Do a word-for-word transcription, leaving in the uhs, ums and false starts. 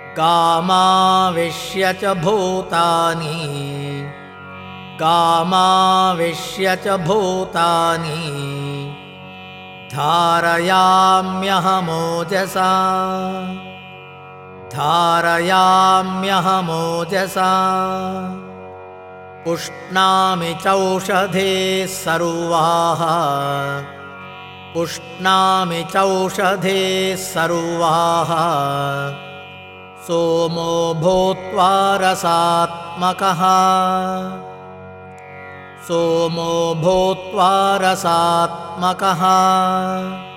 गामाविश्य च भूतानि गामाविश्य च भूतानि धारयाम्यहमोजसा धारयाम्यहमोजसा पुष्णामि चौषधेः सर्वाः पुष्णामि चौषधेः सर्वाः सोमो भूत्वा रसात्मकः सोमो भूत्वा रसात्मकः।